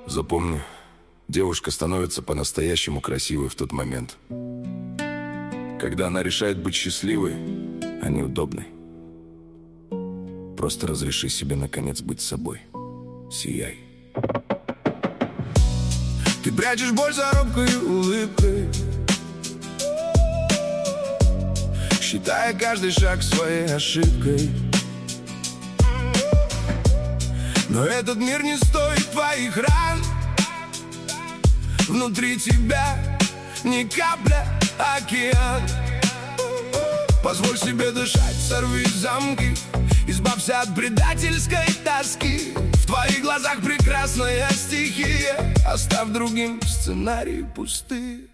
Запомни, девушка становится по-настоящему красивой в тот момент, когда она решает быть счастливой, а не удобной. Просто разреши себе наконец быть собой. Сияй. Ты прячешь боль за робкой улыбкой, считая каждый шаг своей ошибкой. Но этот мир не стоит твоих ран. Внутри тебя ни капля, океан. Позволь себе дышать, сорви замки, избавься от предательской тоски. В твоих глазах прекрасная стихия, оставь другим сценарии пустые.